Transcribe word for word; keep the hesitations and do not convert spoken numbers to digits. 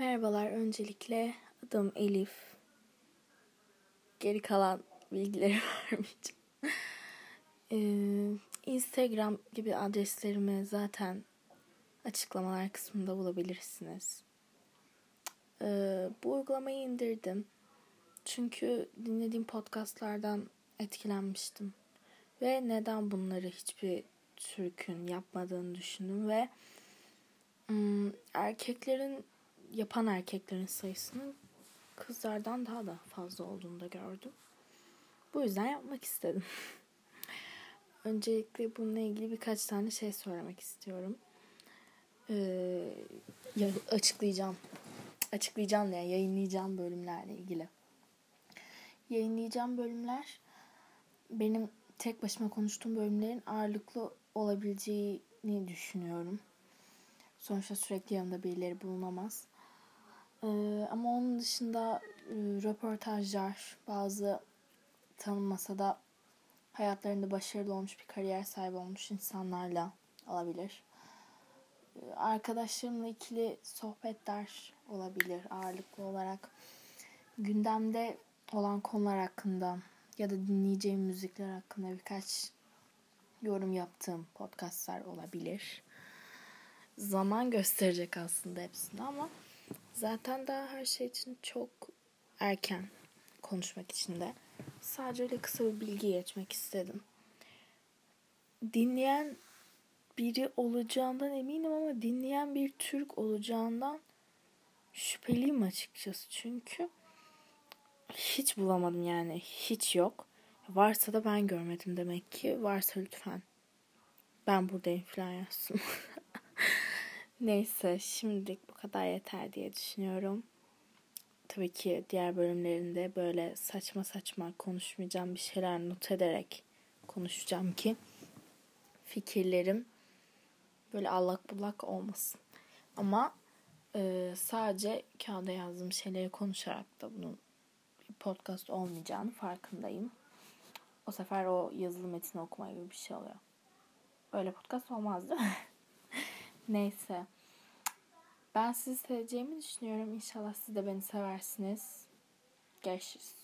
Merhabalar, öncelikle adım Elif. Geri kalan bilgileri vermeyeceğim. Ee, Instagram gibi adreslerimi zaten açıklamalar kısmında bulabilirsiniz. Ee, bu uygulamayı indirdim. Çünkü dinlediğim podcastlardan etkilenmiştim. Ve neden bunları hiçbir Türk'ün yapmadığını düşündüm ve ım, erkeklerin, yapan erkeklerin sayısının kızlardan daha da fazla olduğunu da gördüm. Bu yüzden yapmak istedim. Öncelikle bununla ilgili birkaç tane şey söylemek istiyorum. Ee, ya, açıklayacağım. Açıklayacağım ya, yayınlayacağım bölümlerle ilgili. Yayınlayacağım bölümler benim tek başıma konuştuğum bölümlerin ağırlıklı olabileceğini düşünüyorum. Sonuçta sürekli yanında birileri bulunamaz. Ee, ama onun dışında e, röportajlar, bazı tanınmasa da hayatlarında başarılı olmuş, bir kariyer sahibi olmuş insanlarla olabilir. Ee, arkadaşlarımla ikili sohbetler olabilir ağırlıklı olarak. Gündemde olan konular hakkında ya da dinleyeceğim müzikler hakkında birkaç yorum yaptığım podcastlar olabilir. Zaman gösterecek aslında hepsini ama zaten daha her şey için çok erken konuşmak için de. Sadece öyle kısa bir bilgi geçmek istedim. Dinleyen biri olacağından eminim ama dinleyen bir Türk olacağından şüpheliyim açıkçası. Çünkü hiç bulamadım yani. Hiç yok. Varsa da ben görmedim demek ki. Varsa lütfen ben buradayım falan yazsın. Neyse, şimdilik bu kadar yeter diye düşünüyorum. Tabii ki diğer bölümlerinde böyle saçma saçma konuşmayacağım, bir şeyler not ederek konuşacağım ki fikirlerim böyle allak bullak olmasın. Ama e, sadece kağıda yazdığım şeyleri konuşarak da bunun bir podcast olmayacağını farkındayım. O sefer o yazılı metni okuma gibi bir şey oluyor. Öyle podcast olmaz değil mi? Neyse. Ben sizi seveceğimi düşünüyorum. İnşallah siz de beni seversiniz. Görüşürüz.